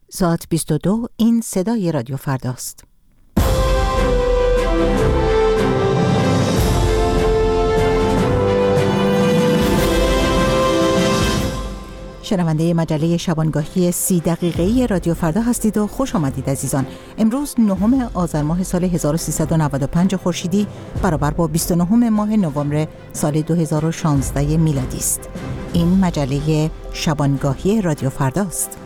ساعت 22 این صدای رادیو فرداست. شنونده مجله شبانگاهی 30 دقیقه‌ای رادیو فردا هستید و خوش آمدید عزیزان. امروز 9 آذر ماه سال 1395 خورشیدی برابر با 29 ماه نوامبر سال 2016 میلادی است. این مجله شبانگاهی رادیو فرداست.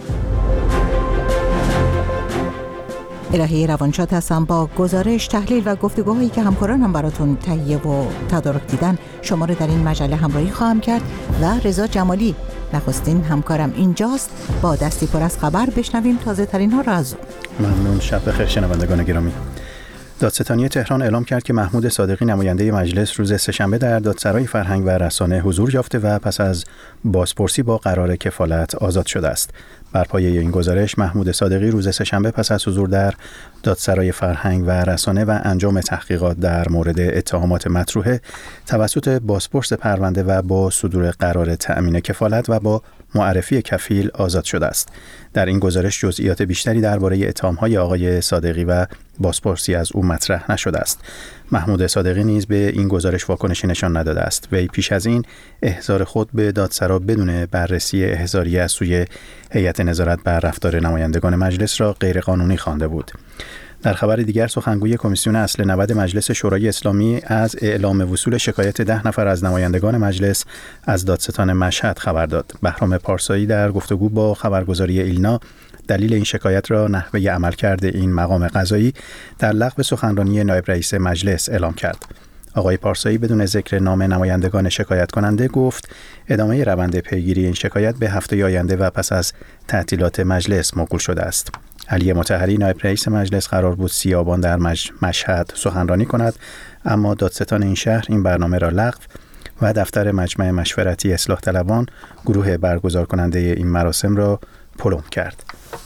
الهی روانشاد هستم. با گزارش، تحلیل و گفتگوهایی که همکارانم براتون تهیه و تدارک دیدن شما رو در این مجله همراهی خواهم کرد و رضا جمالی نخستین همکارم اینجاست. با دستی پر از خبر بشنویم تازه ترین ها را از او. ممنون. شب بخیر شنوندگان گرامی. دادستانی تهران اعلام کرد که محمود صادقی نماینده مجلس روز سه‌شنبه در دادسرای فرهنگ و رسانه حضور یافته و پس از بازپرسی با قرار کفالت آزاد شده است. بر پایه این گزارش محمود صادقی روز سه‌شنبه پس از حضور در دادسرای فرهنگ و رسانه و انجام تحقیقات در مورد اتهامات مطروحه توسط بازپرس پرونده و با صدور قرار تأمین کفالت و با معرفی کفیل آزاد شده است. در این گزارش جزئیات بیشتری درباره اتهام‌های آقای صادقی و بازپرسی از او مطرح نشده است. محمود صادقی نیز به این گزارش واکنشی نشان نداده است. وی پیش از این احضار خود به دادسرا بدون بررسی احضاریه از سوی هیئت نظارت بر رفتار نمایندگان مجلس را غیرقانونی خوانده بود. در خبر دیگر سخنگوی کمیسیون اصل 90 مجلس شورای اسلامی از اعلام وصول شکایت 10 نفر از نمایندگان مجلس از دادستان مشهد خبر داد. بهرام پارسایی در گفتگو با خبرگزاری ایلنا دلیل این شکایت را نحوه عملکرد این مقام قضایی در لغو سخنرانی نایب رئیس مجلس اعلام کرد. آقای پارسایی بدون ذکر نام نمایندگان شکایت کننده گفت ادامه روند پیگیری این شکایت به هفته آینده و پس از تعطیلات مجلس موکول شده است. علی مطهری نایب رئیس مجلس قرار بود 30 آبان در مشهد سخنرانی کند، اما دادستان این شهر این برنامه را لغو و دفتر مجمع مشورتی اصلاح طلبان گروه برگزار کننده این مراسم را پلم کرد.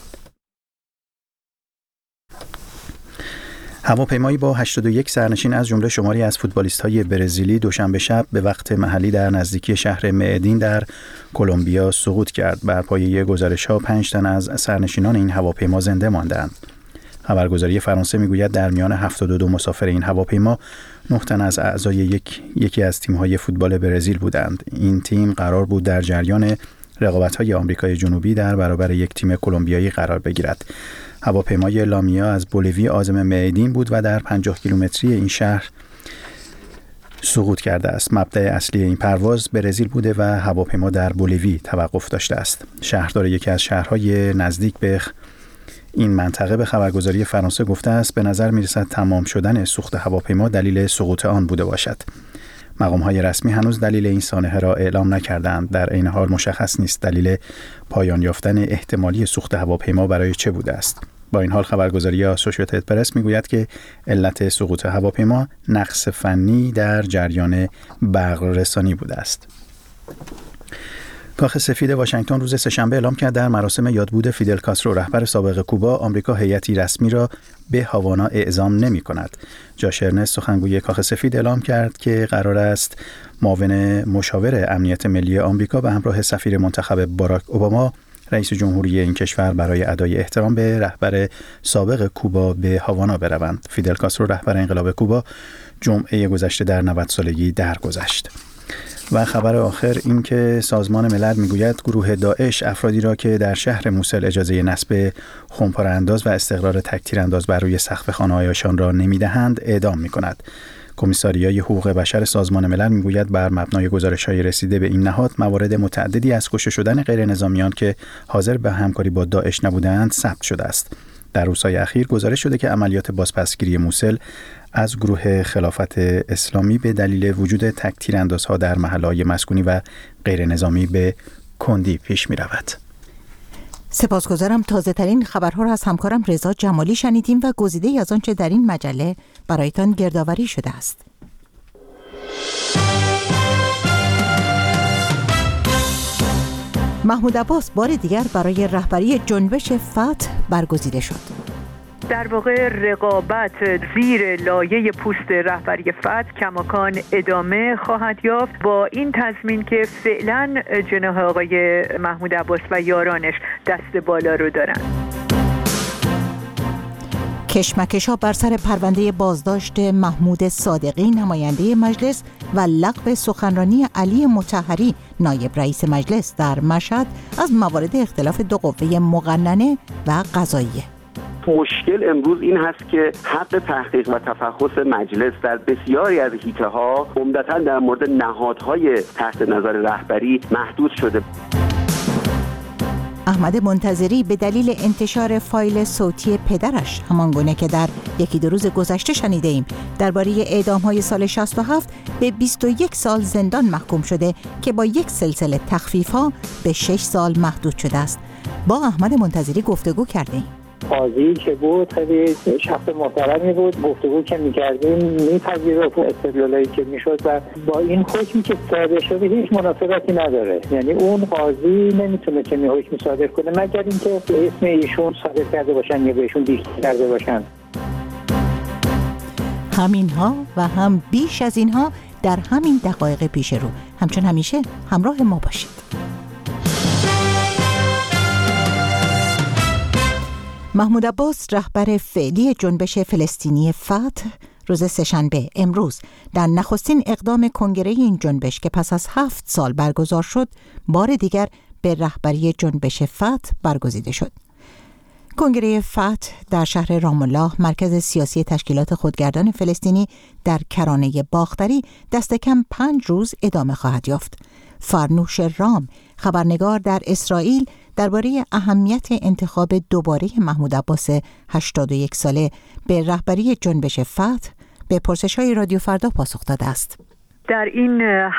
هواپیمایی با 81 سرنشین از جمله شماری از فوتبالیست‌های برزیلی دوشنبه شب به وقت محلی در نزدیکی شهر مدین در کلمبیا سقوط کرد. بر پایه گزارش‌ها 5 تن از سرنشینان این هواپیما زنده ماندند. خبرگزاری فرانسه میگوید در میان 72 مسافر این هواپیما 9 تن از اعضای یکی از تیم‌های فوتبال برزیل بودند. این تیم قرار بود در جریان رقابت‌های آمریکای جنوبی در برابر یک تیم کلمبیایی قرار بگیرد. هواپیمای لامیا از بولیوی عازم مدین بود و در 50 کیلومتری این شهر سقوط کرده است. مبدأ اصلی این پرواز برزیل بوده و هواپیما در بولیوی توقف داشته است. شهردار یکی از شهرهای نزدیک به این منطقه به خبرگزاری فرانسه گفته است به نظر می‌رسد تمام شدن سوخت هواپیما دلیل سقوط آن بوده باشد. مقام‌های رسمی هنوز دلیل این سانحه را اعلام نکردند. در عین حال مشخص نیست دلیل پایان یافتن احتمالی سوخت هواپیما برای چه بوده است. با این حال خبرگزاری اسوشییتد پرس میگوید که علت سقوط هواپیما نقص فنی در جریان برق رسانی بوده است. کاخ سفید واشنگتن روز سه‌شنبه اعلام کرد در مراسم یادبود فیدل کاسترو رهبر سابق کوبا آمریکا هیئتی رسمی را به هاوانا اعزام نمی‌کند. جاش ارنست سخنگوی کاخ سفید اعلام کرد که قرار است معاون مشاور امنیت ملی آمریکا به همراه سفیر منتخب باراک اوباما رئیس جمهوری این کشور برای ادای احترام به رهبر سابق کوبا به هاوانا بروند. فیدل کاسترو رهبر انقلاب کوبا جمعه گذشته در 90 سالگی درگذشت. و خبر آخر این که سازمان ملل میگوید گروه داعش افرادی را که در شهر موصل اجازه نصب خمپاره انداز و استقرار تک‌تیر انداز بر روی سقف خانه‌هایشان را نمیدهند اعدام میکند. کمیساریای حقوق بشر سازمان ملل میگوید بر مبنای گزارش‌های رسیده به این نهاد موارد متعددی از کشته شدن غیر نظامیان که حاضر به همکاری با داعش نبودند ثبت شده است. در روزهای اخیر گزارش شده که عملیات بازپسگیری موصل از گروه خلافت اسلامی به دلیل وجود تک‌تیراندازها در محله‌های مسکونی و غیر نظامی به کندی پیش می‌رود. سپاسگزارم. تازه ترین خبرها را از همکارم رضا جمالی شنیدیم و گزیده‌ای از آنچه در این مجله برایتان گردآوری شده است. محمود عباس بار دیگر برای رهبری جنبش فتح برگزیده شد. در واقع رقابت زیر لایه پوست رهبری فتح کماکان ادامه خواهد یافت با این تضمین که فعلا جناح آقای محمود عباس و یارانش دست بالا رو دارن. کشمکش‌ها بر سر پرونده بازداشت محمود صادقی نماینده مجلس و لغو سخنرانی علی مطهری نایب رئیس مجلس در مشهد از موارد اختلاف دو قوه مقننه و قضاییه. مشکل امروز این هست که حق تحقیق و تفحص مجلس در بسیاری از حیطه‌ها عمدتاً در مورد نهادهای تحت نظر رهبری محدود شده. احمد منتظری به دلیل انتشار فایل صوتی پدرش، همانگونه که در یکی دو روز گذشته شنیده ایم، درباره اعدام‌های سال 67 به 21 سال زندان محکوم شده که با یک سلسله تخفیف‌ها به 6 سال محدود شده است. با احمد منتظری گفتگو کردیم. قاضی که بود خیلی شخص محترمی بود، گفتگو که می‌کردیم می‌پذیرفت استدلالایی که میشد و با این حکمی که صادر شده هیچ مناسبتی نداره. یعنی اون قاضی نمیتونه چنین حکمی صادر کنه مگر اینکه به اسم ایشون صادر کرده باشن یا بهشون دیکته کرده باشن. همینها و هم بیش از اینها در همین دقایق پیش رو. همچون همیشه همراه ما باشید. محمود عباس رهبر فعلی جنبش فلسطینی فتح روز سه‌شنبه امروز در نخستین اقدام کنگره این جنبش که پس از 7 سال برگزار شد بار دیگر به رهبری جنبش فتح برگزیده شد. کنگره فتح در شهر رام الله مرکز سیاسی تشکیلات خودگردان فلسطینی در کرانه باختری دست کم 5 روز ادامه خواهد یافت. فرنوش رام خبرنگار در اسرائیل درباره اهمیت انتخاب دوباره محمود عباس 81 ساله به رهبری جنبش فتح به پرسش‌های رادیو فردا پاسخ داده است. در این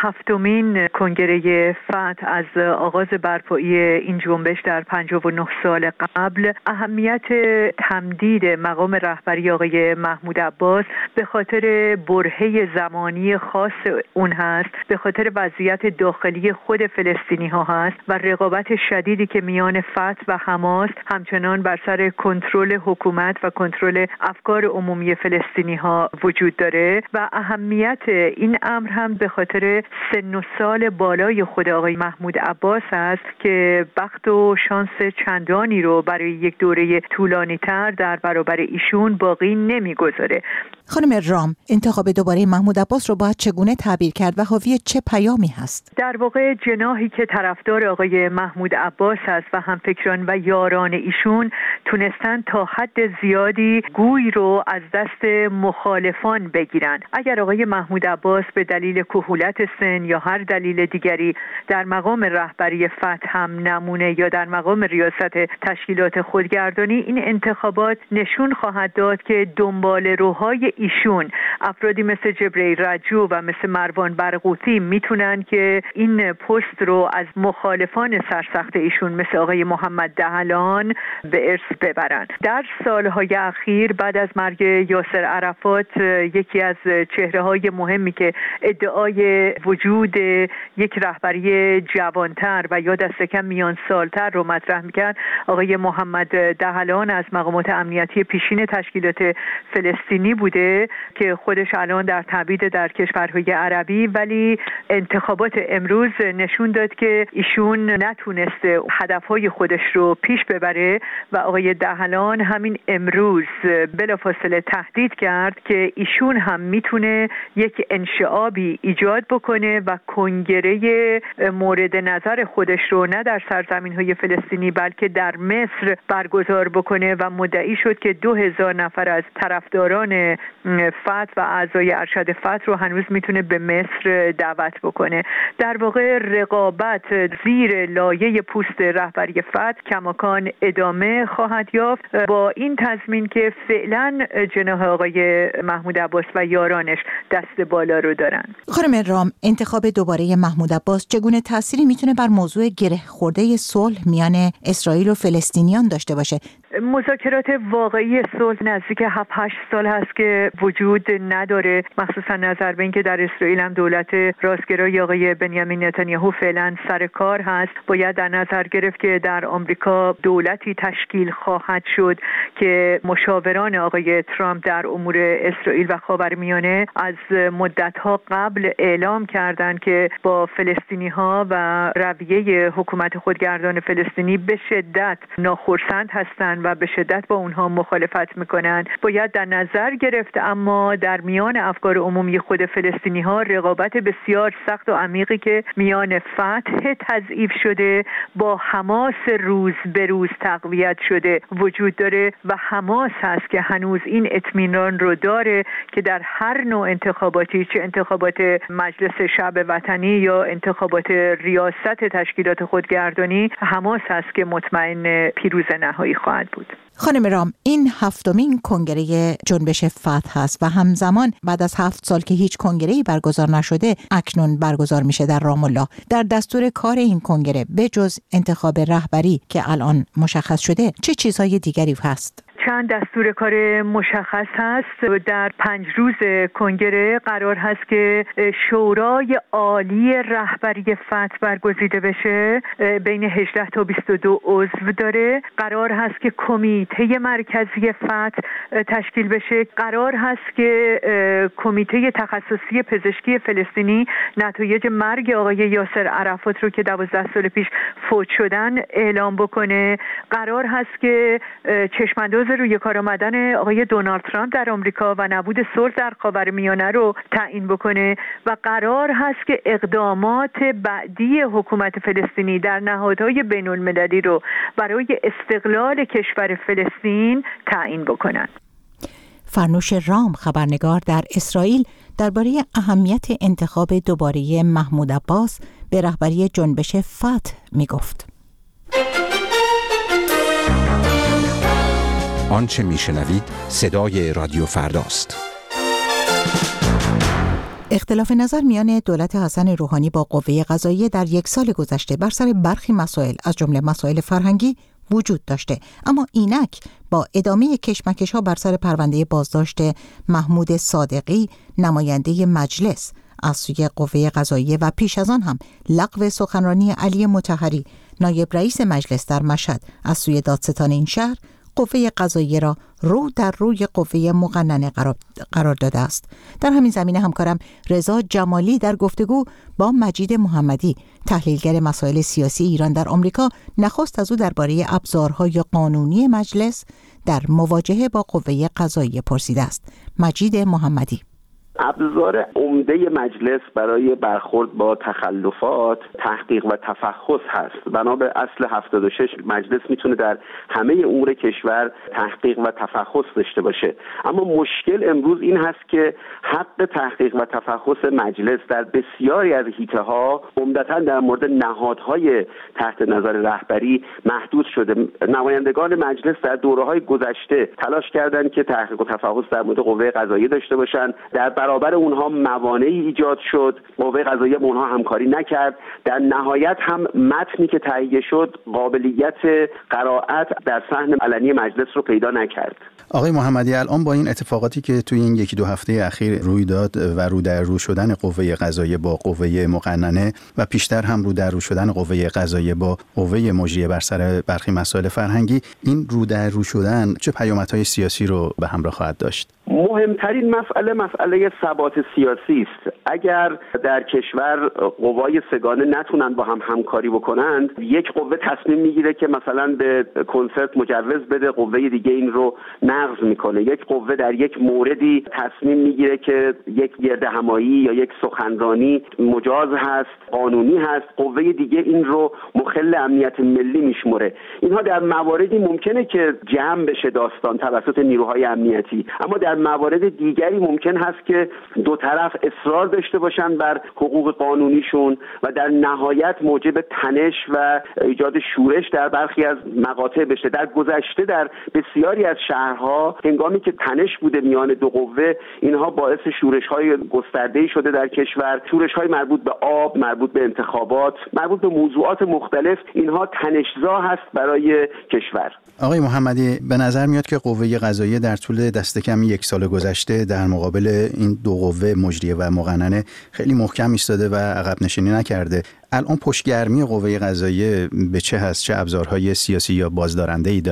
7مین کنگره فتح از آغاز برپایی این جنبش در 59 سال قبل اهمیت تمدید مقام رهبری آقای محمود عباس به خاطر برهه زمانی خاص اون هست، به خاطر وضعیت داخلی خود فلسطینی ها هست و رقابت شدیدی که میان فتح و حماس همچنان بر سر کنترل حکومت و کنترل افکار عمومی فلسطینی ها وجود داره و اهمیت این امر هم به خاطر سن و سال بالای خود آقای محمود عباس است که بخت و شانس چندانی رو برای یک دوره طولانی تر در برابر ایشون باقی نمیگذاره. خانم رام، انتخاب دوباره محمود عباس رو باید چگونه تعبیر کرد و حاوی چه پیامی هست؟ در واقع جناحی که طرفدار آقای محمود عباس است و همفکران و یاران ایشون تونستن تا حد زیادی گوی رو از دست مخالفان بگیرن. اگر آقای محمود عباس به دلیل کهولت سن یا هر دلیل دیگری در مقام رهبری فتح هم نمونه یا در مقام ریاست تشکیلات خودگردانی، این انتخابات نشون خواهد داد که دنبال روهای ایشون افرادی مثل جبریل رجو و مثل مروان برغوثی میتونن که این پست رو از مخالفان سرسخت ایشون مثل آقای محمد دهلان به ارث ببرن. در سالهای اخیر بعد از مرگ یاسر عرفات یکی از چهره‌های مهمی که ادعای وجود یک رهبری جوانتر و یا دست کم میان سالتر رو مطرح میکرد آقای محمد دهلان از مقامات امنیتی پیشین تشکیلات فلسطینی بوده که خودش الان در تبعید در کشورهای عربی، ولی انتخابات امروز نشون داد که ایشون نتونسته هدفهای خودش رو پیش ببره و آقای دهلان همین امروز بلافاصله تهدید کرد که ایشون هم میتونه یک انشعابی ایجاد بکنه و کنگره مورد نظر خودش رو نه در سرزمین‌های فلسطینی بلکه در مصر برگزار بکنه و مدعی شد که 2000 نفر از طرفداران فتح و اعضای ارشد فتح رو هنوز میتونه به مصر دعوت بکنه. در واقع رقابت زیر لایه پوست رهبری فتح کماکان ادامه خواهد یافت با این تضمین که فعلا جناح آقای محمود عباس و یارانش دست بالا رو دارن. خانم رام، انتخاب دوباره محمود عباس چگونه تأثیری میتونه بر موضوع گره خورده صلح میان اسرائیل و فلسطینیان داشته باشه؟ مذاکرات واقعی صلح نزدیک 7-8 سال هست که وجود نداره، مخصوصا نظر به اینکه در اسرائیل هم دولت راستگرای آقای بنیامین نتانیاهو فعلا سر کار هست. باید در نظر گرفت که در آمریکا دولتی تشکیل خواهد شد که مشاوران آقای ترامپ در امور اسرائیل و خاورمیانه از مدت‌ها قبل اعلام کردند که با فلسطینی‌ها و رویه حکومت خودگردان فلسطینی به شدت ناخرسند هستند و به شدت با اونها مخالفت میکنند، باید در نظر گرفت. اما در میان افکار عمومی خود فلسطینی‌ها رقابت بسیار سخت و عمیقی که میان فتح تضعیف شده با حماس روز به روز تقویت شده وجود داره و حماس هست که هنوز این اطمینان رو داره که در هر نوع انتخاباتی، چه انتخابات مجلس شعب وطنی یا انتخابات ریاست تشکیلات خودگردانی، حماس هست که مطمئن پیروز نهایی خواهد بود. خانم رام، این 7مین کنگره جنبش فتح هست و همزمان بعد از 7 سال که هیچ کنگره‌ای برگزار نشده اکنون برگزار میشه در رام الله. در دستور کار این کنگره به جز انتخاب رهبری که الان مشخص شده چه چیزهای دیگری هست؟ چند دستور کار مشخص هست. در 5 روز کنگره قرار هست که شورای عالی رهبری فتح برگزیده بشه، بین 18 تا 22 عضو داره. قرار هست که کمیته مرکزی فتح تشکیل بشه. قرار هست که کمیته تخصصی پزشکی فلسطینی نتایج مرگ آقای یاسر عرفات رو که 12 سال پیش فوت شدن اعلام بکنه. قرار هست که چشمانداز روی کار آمدن آقای دونالد ترامپ در آمریکا و نبود صلح در خاورمیانه رو تعیین بکنه و قرار هست که اقدامات بعدی حکومت فلسطینی در نهادهای بین المللی رو برای استقلال کشور فلسطین تعیین بکنن. فرنوش رام، خبرنگار در اسرائیل، درباره اهمیت انتخاب دوباره محمود عباس به رهبری جنبش فتح میگفت. آنچه میشنوید صدای رادیو فرداست. اختلاف نظر میان دولت حسن روحانی با قوه قضاییه در 1 سال گذشته بر سر برخی مسائل از جمله مسائل فرهنگی وجود داشته، اما اینک با ادامه کشمکش‌ها بر سر پرونده بازداشت محمود صادقی نماینده مجلس از سوی قوه قضاییه و پیش از آن هم لغو سخنرانی علی مطهری نایب رئیس مجلس در مشهد از سوی دادستان این شهر، قوه قضاییه را رو در روی قوه مقننه قرار داده است. در همین زمینه همکارم رضا جمالی در گفتگو با مجید محمدی، تحلیلگر مسائل سیاسی ایران در آمریکا، نخست از او درباره ابزارهای قانونی مجلس در مواجهه با قوه قضاییه پرسیده است. مجید محمدی: ابزار عمده مجلس برای برخورد با تخلفات تحقیق و تفحص هست. بنا به اصل 76 مجلس میتونه در همه امور کشور تحقیق و تفحص داشته باشه، اما مشکل امروز این هست که حق تحقیق و تفحص مجلس در بسیاری از حیطه‌ها عمدتاً در مورد نهادهای تحت نظر رهبری محدود شده. نمایندگان مجلس در دوره‌های گذشته تلاش کردند که تحقیق و تفحص در مورد قوه قضاییه داشته باشند، در برابر اونها موانعی ایجاد شد، قوه قضاییه با اونها همکاری نکرد، در نهایت هم متنی که تهیه شد قابلیت قرائت در صحن علنی مجلس رو پیدا نکرد. آقای محمدی، الان با این اتفاقاتی که توی این 1-2 هفته اخیر روی داد و رو در رو شدن قوه قضاییه با قوه مقننه و پیشتر هم رو در رو شدن قوه قضاییه با قوه مجریه بر سر برخی مسائل فرهنگی، این رو در رو شدن چه پیامدهای سیاسی رو به همراه خواهد داشت؟ مهمترین مسئله ثبات سیاسی است. اگر در کشور قوای سگانه نتونن با هم همکاری بکنند، یک قوه تصمیم میگیره که مثلا به کنسرت مجوز بده، قوه دیگه این رو نقض میکنه. یک قوه در یک موردی تصمیم میگیره که یک گردهمایی یا یک سخنرانی مجاز هست، قانونی هست، قوه دیگه این رو مخل امنیت ملی میشمره. اینها در مواردی ممکنه که جمع بشه داستان توسط نیروهای امنیتی، اما در موارد دیگری ممکن هست که دو طرف اصرار داشته باشن بر حقوق قانونیشون و در نهایت موجب تنش و ایجاد شورش در برخی از مقاطع بشه. در گذشته در بسیاری از شهرها هنگامی که تنش بوده میان دو قوه، اینها باعث شورش‌های گسترده‌ای شده در کشور، شورش‌های مربوط به آب، مربوط به انتخابات، مربوط به موضوعات مختلف. اینها تنش‌زا هست برای کشور. آقای محمدی، به نظر میاد که قوه قضاییه در طول دست کم 1 سال گذشته در مقابل این دو قوه مجریه و مقننه خیلی محکم ایستاده و عقب نشینی نکرده. الان پشتگرمی قوه قضاییه به چه هست؟ چه ابزارهای سیاسی یا بازدارنده‌ای داره؟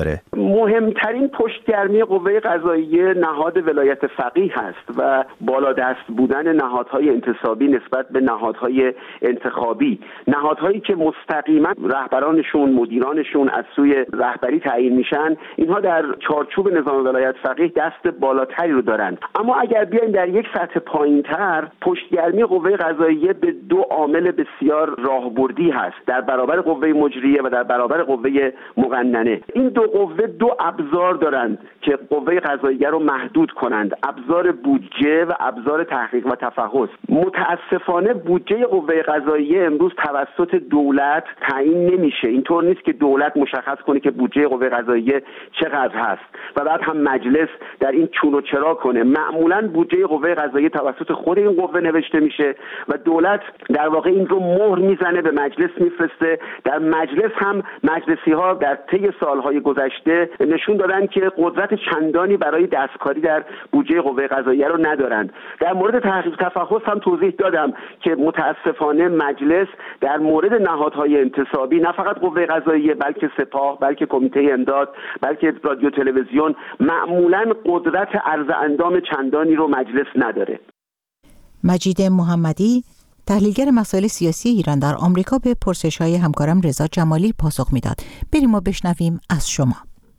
مهمترین پشتگرمی قوه قضاییه نهاد ولایت فقیه هست و بالادست بودن نهادهای انتصابی نسبت به نهادهای انتخابی، نهادهایی که مستقیما رهبرانشون، مدیرانشون از سوی رهبری تعیین میشن، اینها در چارچوب نظام ولایت فقیه دست بالاتری رو دارند. اما اگر بیایم در یک سطح پایینتر، پشتگرمی قوه قضاییه به دو عامل بسیار راهبردی هست در برابر قوه مجریه و در برابر قوه مقننه. این دو قوه دو ابزار دارند که قوه قضاییه رو محدود کنند، ابزار بودجه و ابزار تحقیق و تفحص. متاسفانه بودجه قوه قضاییه امروز توسط دولت تعیین نمیشه. اینطور نیست که دولت مشخص کنه که بودجه قوه قضاییه چقدر هست و بعد هم مجلس در این چون و چرا کنه. معمولا بودجه قوه قضاییه توسط خود این قوه نوشته میشه و دولت در واقع این رو مهر میزنه، به مجلس میفرسته. در مجلس هم مجلسی ها در طی سالهای گذشته نشون دادن که قدرت چندانی برای دستکاری در بودجه قوه قضاییه رو ندارند. در مورد تحقیق تفحص هم توضیح دادم که متاسفانه مجلس در مورد نهادهای انتصابی، نه فقط قوه قضاییه بلکه سپاه، بلکه کمیته امداد، بلکه رادیو تلویزیون، معمولاً قدرت عرض اندام چندانی رو مجلس نداره. مجید محمدی، تحلیلگر مسائل سیاسی ایران در آمریکا، به پرسش‌های همکارم رضا جمالی پاسخ میداد. بریم و بشنویم از شما.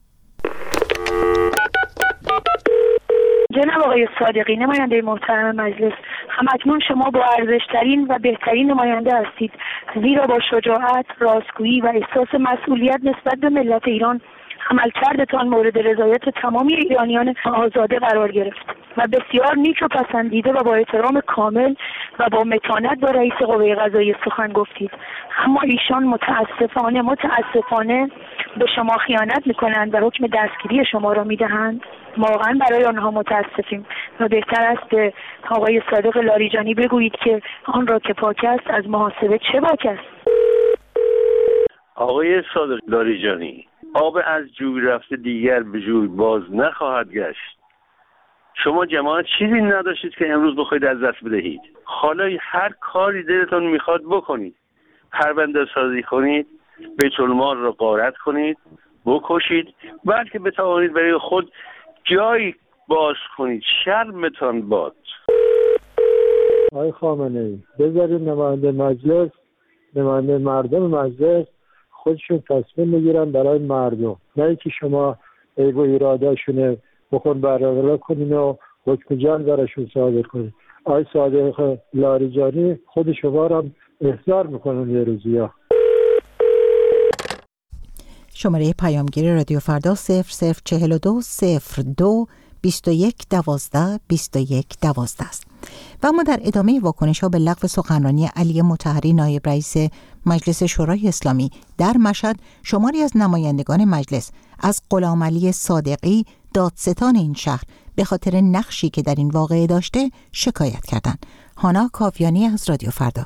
جناب آقای صادقی، نماینده محترم مجلس، همکنون شما با ارزش‌ترین و بهترین نماینده هستید، زیرا با شجاعت، راستگویی و احساس مسئولیت نسبت به ملت ایران عملکردتان مورد رضایت تمامی ایرانیان آزاده قرار گرفت و بسیار نیک و پسندیده و با احترام کامل و با متانت با رئیس قوه قضاییه سخن گفتید. اما ایشان متاسفانه به شما خیانت میکنند و حکم دستگیری شما را میدهند. واقعا برای آنها متاسفیم و بهتر است به آقای صادق لاریجانی بگویید که آن را که پاک است از محاسبه چه باک است. آقای صادق لاریجانی، آب از جوی رفته دیگر به جوی باز نخواهد گشت. شما جماعت چیزی نداشتید که امروز بخواید از دست بدهید. حالا هر کاری دلتون میخواد بکنید، پرونده سازی کنید، بیت المال را غارت کنید، بکشید، بلکه بتوانید برای خود جایی باز کنید. شرمتان باد. آقای خامنه‌ای، بذارید نماینده مجلس، نماینده مردم مجلس خودشون تصمیم میگیرن برای مردم، نه اینکه شما عیب و ایراداشونه بخون برقرار کنین و حکم جلب براشون صادر کنین. آقای صادق لاریجانی خود شما را احضار میکنن یه روزیا. شماره پیامگیر رادیو فردا 0042 02 21 12 21 12 است. و اما در ادامه واکنش‌ها به لغو سخنرانی علی مطهری نایب رئیس مجلس شورای اسلامی در مشهد، شماری از نمایندگان مجلس از غلامعلی صادقی، دادستان این شهر، به خاطر نقشی که در این واقعه داشته شکایت کردند. هانا کاویانی از رادیو فردا.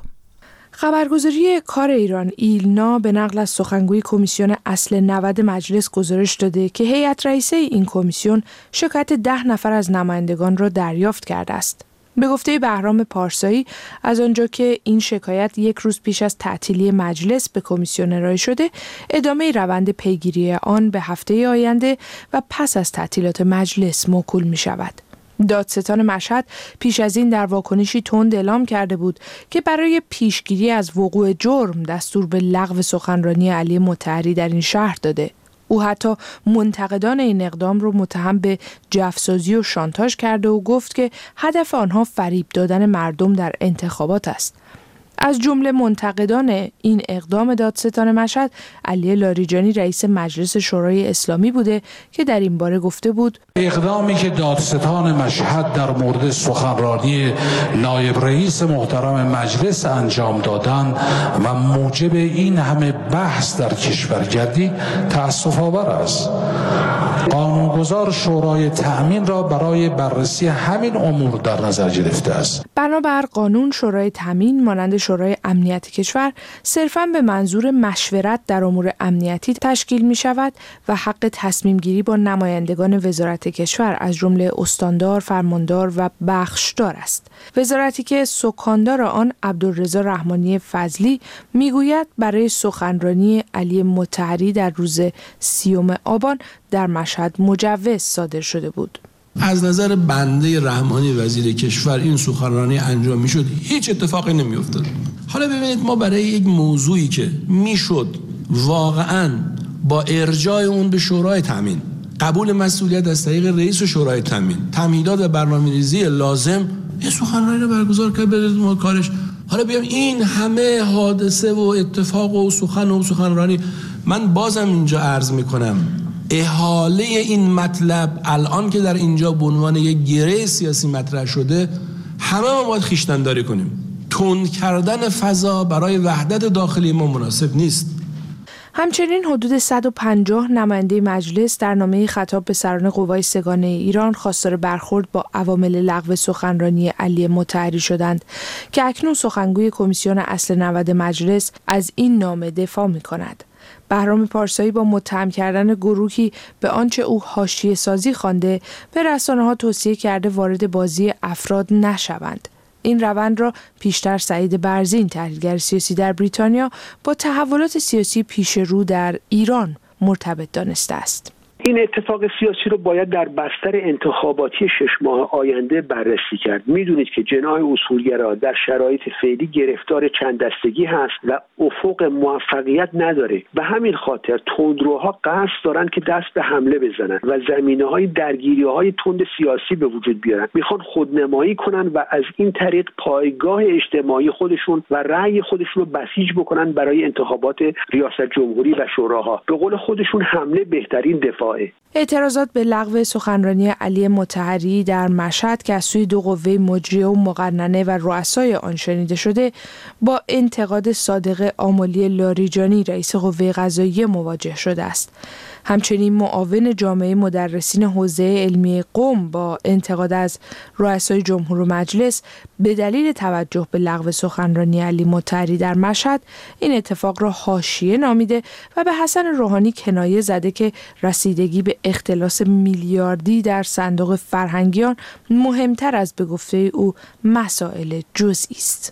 خبرگزاری کار ایران ایلنا به نقل از سخنگوی کمیسیون اصل 90 مجلس گزارش داده که هیئت رئیسه این کمیسیون شکایت 10 نفر از نمایندگان را دریافت کرده است. به گفته بهرام پارسایی، از آنجا که این شکایت یک روز پیش از تعطیلی مجلس به کمیسیون ارائه شده، ادامه روند پیگیری آن به هفته آینده و پس از تعطیلات مجلس موکول می شود. دادستان مشهد پیش از این در واکنشی تند اعلام کرده بود که برای پیشگیری از وقوع جرم دستور به لغو سخنرانی علی مطهری در این شهر داده. او حتی منتقدان این اقدام رو متهم به جفسازی و شانتاژ کرده و گفت که هدف آنها فریب دادن مردم در انتخابات است. از جمله منتقدان این اقدام دادستان مشهد، علی لاریجانی رئیس مجلس شورای اسلامی بوده که در این باره گفته بود: اقدامی که دادستان مشهد در مورد سخنرانی نایب رئیس محترم مجلس انجام دادن و موجب این همه بحث در کشور گردید تأسف آور است. قانونگذار شورای تأمین را برای بررسی همین امور در نظر گرفته است. بنابر قانون، شورای تأمین مانند شورای امنیت کشور صرفاً به منظور مشورت در امور امنیتی تشکیل می شود و حق تصمیم گیری با نمایندگان وزارت کشور از جمله استاندار، فرماندار و بخشدار است. وزارتی که سکاندار آن عبدالرضا رحمانی فضلی میگوید برای سخنرانی علی مطهری در روز 30 آبان در مشهد مجوز صادر شده بود. از نظر بنده رحمانی وزیر کشور این سخنرانی انجام میشد هیچ اتفاقی نمیافتاد. حالا ببینید ما برای یک موضوعی که میشد واقعاً با ارجاع اون به شورای تامین، قبول مسئولیت از طریق رئیس شورای تامین، تمهیدات و برنامه‌ریزی لازم، یه سخنرانی رو برگزار کرد بریم کارش. حالا بیام این همه حادثه و اتفاق و سخنرانی، من بازم اینجا عرض میکنم احاله این مطلب الان که در اینجا به عنوان یک گره سیاسی مطرح شده، همه ما باید خویشتن‌داری کنیم. تند کردن فضا برای وحدت داخلی ما مناسب نیست. همچنین حدود 150 نماینده مجلس در نامه خطاب به سران قوای سگانه ایران خواستار برخورد با عوامل لغو سخنرانی علی مطهری شدند که اکنون سخنگوی کمیسیون اصل 90 مجلس از این نامه دفاع می‌کند. بهرام پارسایی با متهم کردن گروهی به آنچه او حاشیه سازی خوانده به رسانه‌ها توصیه کرده وارد بازی افراد نشوند. این روند را پیشتر سعید برزین، تحلیلگر سیاسی در بریتانیا، با تحولات سیاسی پیش رو در ایران مرتبط دانسته است. این اتفاق سیاسی رو باید در بستر انتخاباتی 6 ماه آینده بررسی کرد. میدونید که جناح اصولگرا در شرایط فعلی گرفتار چند دستگی هست و افق موفقیت نداره. به همین خاطر تندروها قصد دارن که دست به حمله بزنن و زمینه‌های درگیری‌های تند سیاسی به وجود بیارن. میخوان خودنمایی کنن و از این طریق پایگاه اجتماعی خودشون و رأی خودشون رو بسیج بکنن برای انتخابات ریاست جمهوری و شوراها. به قول خودشون حمله بهترین دفاع. اعتراضات به لغو سخنرانی علی مطهری در مشهد که از سوی دو قوه مجریه و مقننه و رؤسای آن شنیده شده، با انتقاد صادق آملی لاریجانی رئیس قوه قضاییه مواجه شده است. همچنین معاون جامعه مدرسین حوزه علمی قم با انتقاد از رؤسای جمهور و مجلس به دلیل توجه به لغو سخنرانی علی مطهری در مشهد این اتفاق را حاشیه نامیده و به حسن روحانی کنایه زده که رسیدگی به اختلاس میلیاردی در صندوق فرهنگیان مهمتر از به گفته او مسائل جزئی است.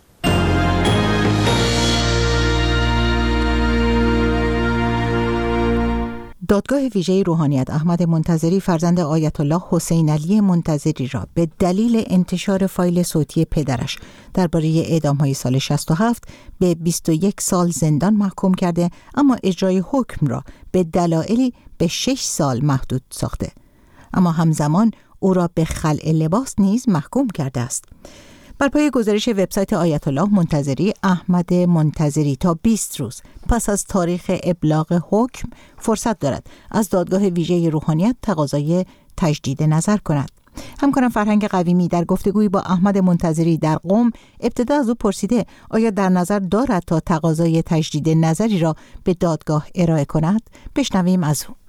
دادگاه ویژه روحانیت احمد منتظری فرزند آیت الله حسین علی منتظری را به دلیل انتشار فایل صوتی پدرش درباره اعدام‌های سال 67 به 21 سال زندان محکوم کرده، اما اجرای حکم را به دلایلی به 6 سال محدود ساخته. اما همزمان او را به خلع لباس نیز محکوم کرده است. بر پای گزارش وبسایت آیت الله منتظری، احمد منتظری تا 20 روز پس از تاریخ ابلاغ حکم فرصت دارد از دادگاه ویژه روحانیت تقاضای تجدید نظر کند. همکارم فرهنگ قویمی در گفتگویی با احمد منتظری در قم ابتدا از او پرسیده آیا در نظر دارد تا تقاضای تجدید نظری را به دادگاه ارائه کند؟ بشنویم از او.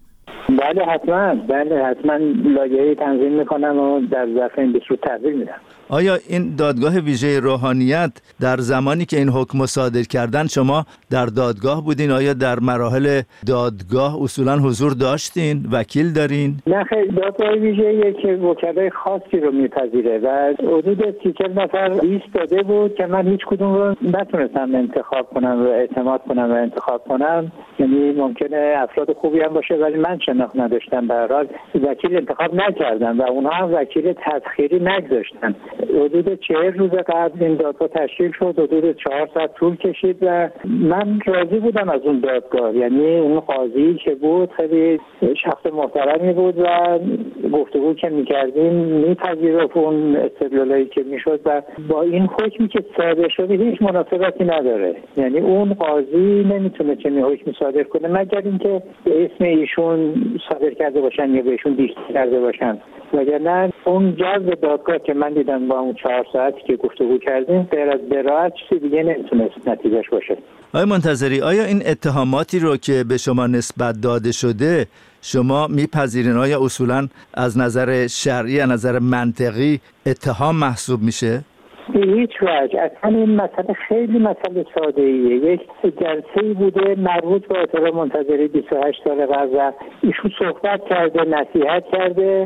بله حتما لایحه تنظیم میکنم و در ظرف این 20 روز تحویل میدم. آیا این دادگاه ویژه روحانیت در زمانی که این حکم صادر کردن شما در دادگاه بودین؟ آیا در مراحل دادگاه اصولا حضور داشتین؟ وکیل دارین؟ نه خیلی، دادگاه ویژه یک وکلای خاصی رو میپذیره و حدود 30 نفر لیست داده بود که من هیچ کدوم رو نتونستم انتخاب کنم و اعتماد کنم و انتخاب کنم. یعنی ممکنه افراد خوبی هم باشه ولی من شناخت نداشتم. به هر حال وکیل انتخاب نکردم و اونها هم وکیل تسخیری نگذاشتن. حدود 40 روز قبل این دادگاه تشکیل شد، حدود 4 ساعت طول کشید و من راضی بودم از اون دادگاه. یعنی اون قاضی که بود خیلی شخص محترمی بود و گفتگو که می‌کردیم میپذیرفت اون استدلالایی که میشد و با این حکمی که صادر شده هیچ مناسبتی نداره. یعنی اون قاضی نمیتونه چنین حکمی صادر کنه مگر اینکه به اسم ایشون صادر کرده باشن یا بهشون دیکته کرده باشن، وگرنه اون جذب دادگاه که من دیدم با اون 4 ساعتی که گفتگو کردیم غیر از براءت چیزی دیگه نمیتونست نتیجهش باشه. آقای منتظری، آیا این اتهاماتی رو که به شما نسبت داده شده شما میپذیرین؟ آیا اصولا از نظر شرعی، از نظر منطقی اتهام محسوب میشه؟ به هیچ وجه. اصلا این مسئله خیلی مسئله ساده ایه. یک جلسه‌ای بوده مربوط به آیت الله منتظری 28 سال قبل و ایشون صحبت کرده، نصیحت کرده،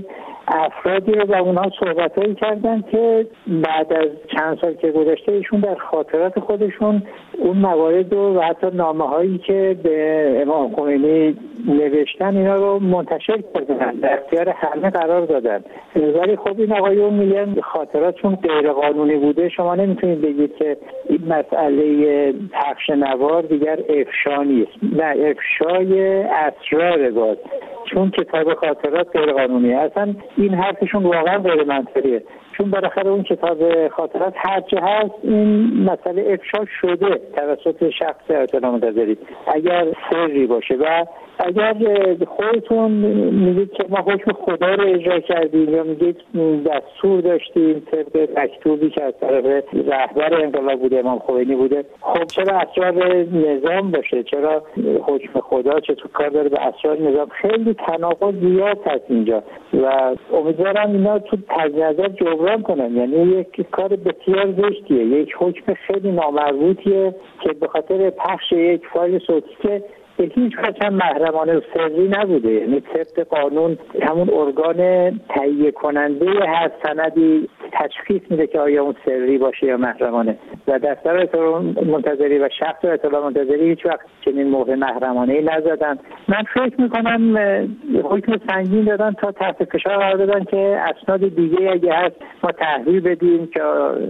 افرادی رو با اونها صحبتایی کردن که بعد از چند سال که گذشته ایشون در خاطرات خودشون اون موارد و حتی نامه‌هایی که به امام خمینی نوشتن اینا رو منتشر کردن، در اختیار همه قرار دادن. ولی خب این آقایون میگن خاطراتشون غیر قانونی بوده. شما نمیتونید بگید که این مسئله پخش نوار دیگر افشا نیست. نه، افشای اسرار باز، چون کتاب خاطرات غیر قانونیه. اصلا این حرفشون واقعا غیر منطقیه، چون بالاخره اون کتاب خاطرات هرچه هست این مسئله افشا شده توسط شخص آیت الله منتظری اگر سری باشه. و اگر خودتون میگید که ما حکم خدا رو اجرا کردیم یا میگید دستور داشتیم طبق مکتوبی که از طرف رهبر انقلاب بوده، امام خمینی بوده، خب چرا اسرار نظام باشه؟ چرا حکم خدا چطور کار داره به اسرار نظام؟ خیلی تناقض زیاد هست اینجا و امیدوارم اینا تو تجدید نظر جبران کنن. یعنی یک کار بسیار زشتیه، یک حکم خیلی نامربوطیه که به خاطر پخش یک فایل صوتی که به هیچ وجه محرمانه و سری نبوده، یعنی طبق قانون همون ارگان تهیه کننده هر سندی تشخیص میده که آیا اون سری باشه یا محرمانه و دفتر آیت الله منتظری و شخص آیت الله منتظری هیچ وقت چنین موقع محرمانه‌ای نزدن. من فکر میکنم حکم سنگین دادن تا تحت فشار قرار دادن که اسناد دیگه اگه هست ما تحویل بدیم که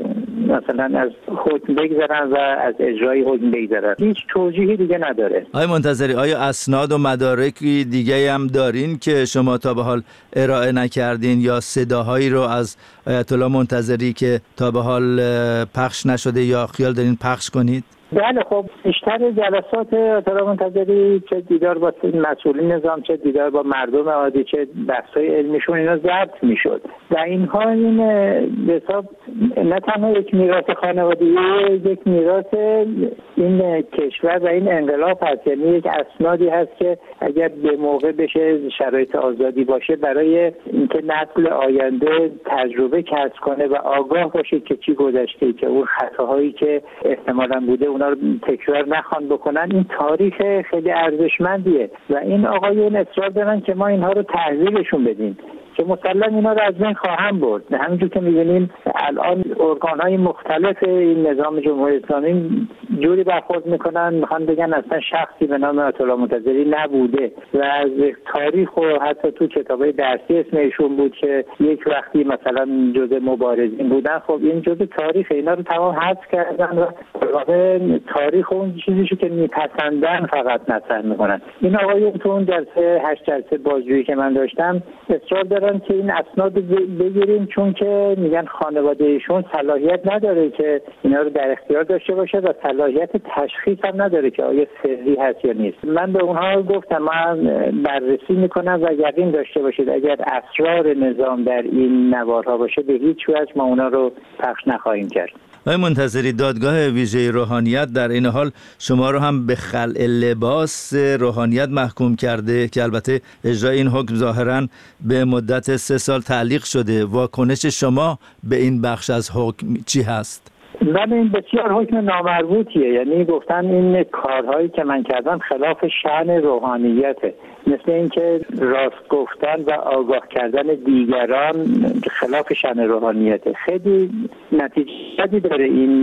مثلا از حکم بگذرن و از اجرای حکم بگذرن. هیچ توجیهی دیگه نداره. آیا اسناد و مدارکی دیگه هم دارین که شما تا به حال ارائه نکردین یا صداهایی رو از آیت الله منتظری که تا به حال پخش نشده یا خیال دارین پخش کنید؟ بله، خب بیشتر جلسات آیت الله منتظری چه دیدار با مسئولین نظام چه دیدار با مردم عادی چه بحث‌های علمیشون اینا ضبط میشد و اینها این به حساب نه تنها یک میراث خانوادگی، یک میراث این کشور و این انقلاب هست. یعنی یک اسنادی هست که اگر به موقع بشه شرایط آزادی باشه برای اینکه نسل آینده تجربه کسب کنه و آگاه باشه که چی گذشته، که اون خطاهایی که احتمالاً بوده اونا رو تکرار نخوان بکنن. این تاریخ خیلی ارزشمندیه و این آقایون اصرار دارن که ما اینها رو تحویلشون بدیم که مسلم اینا رو از بین خواهم برد. همینجور که می‌بینیم الان ارگان‌های مختلف این نظام جمهوری اسلامی جوری برخورد میکنن میخوان بگن اصلا شخصی به نام آیت الله منتظری نبوده و از تاریخ و حتی تو کتابای درسی اسم ایشون بود که یک وقتی مثلا جزء مبارزین بودن. خب این جزء تاریخ، اینا رو تمام حذف کردن و تاریخ اون چیزی که میپسندن فقط مطرح میکنن. این آقایون تو اون جلسه 8 جلسه بازجویی که من داشتم اصرار دارن که این اسناد بگیریم، چون که میگن خانواده ایشون صلاحیت نداره که اینا رو در اختیار داشته باشه و صلاحیت تشخیص هم نداره که آیا سری هست یا نیست. من به اونها گفتم من بررسی میکنم و یقین داشته باشید اگر اسرار نظام در این نوارها باشه به هیچ وجه ما اونا رو پخش نخواهیم کرد. آقای منتظری، دادگاه ویژه روحانیت در این حال شما رو هم به خلع لباس روحانیت محکوم کرده که البته اجرای این حکم ظاهراً به مدت 3 سال تعلیق شده. واکنش شما به این بخش از حکم چی هست؟ من این بسیار حکم نامربوطیه. یعنی گفتن این کارهایی که من کردم خلاف شأن روحانیته، مثل اینکه راست گفتن و آگاه کردن دیگران خلاف شأن روحانیته. خیلی نتیجه داره این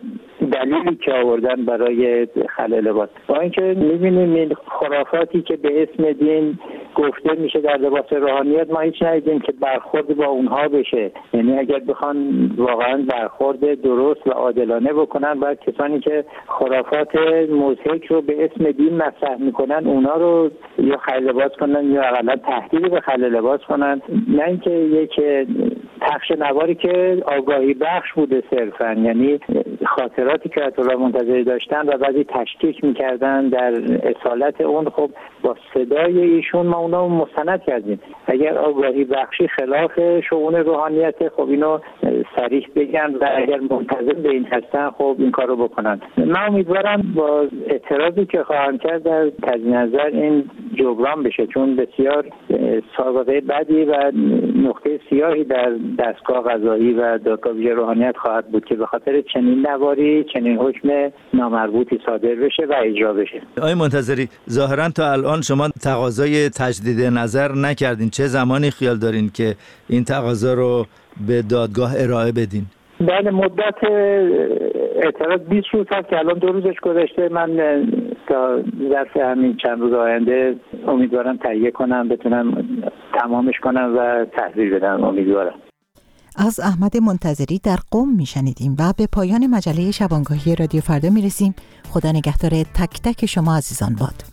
دلیلی که آوردن برای خلع لباس. با اینکه می‌بینیم این خرافاتی که به اسم دین گفته میشه در لباس روحانیت ما هیچ ندیدیم که برخورد با اونها بشه. یعنی اگر بخوان واقعا برخورد درست و عادلانه بکنن باید کسانی که خرافات مضحک رو به اسم دین مطرح میکنن اونا رو یا خلع لباس کنن یا اقلا تهدید به خلع لباس کنن، نه اینکه یک پخش نواری که آگاهی بخش بوده صرفا، یعنی خاطراتی که آیت الله منتظری داشتن و بعضی تشکیک میکردن در اصالت اون. خب با صدای ایشون ما اونا مستند کردیم. اگر آگاهی بخشی خلاف شؤون روحانیت خب اینو صریح بگن و اگر منتظر به این هستن خب این کارو بکنن. من امیدوارم با اعتراضی که خواهم کرد در تجدید نظر این جبران بشه، چون بسیار سابقه بدی و نقطه سیاهی در دستگاه قضایی و دادگاه ویژه روحانیت خواهد بود که به خاطر چنین نواری چنین حکم نامربوطی صادر بشه و اجرا بشه. آقای منتظری، ظاهرا تا الان الان شما تقاضای تجدید نظر نکردین، چه زمانی خیال دارین که این تقاضا رو به دادگاه ارائه بدین؟ بله، مدت اعتراض 20 روز هست که الان 2 روزش گذشته. من تا ظرف همین چند روز آینده امیدوارم تهیه کنم، بتونم تمامش کنم و تحویل بدم. امیدوارم. از احمد منتظری در قم میشنیدیم و به پایان مجله شبانگاهی رادیو فردا میرسیم. خدا نگهدار تک تک شما عزیزان باد.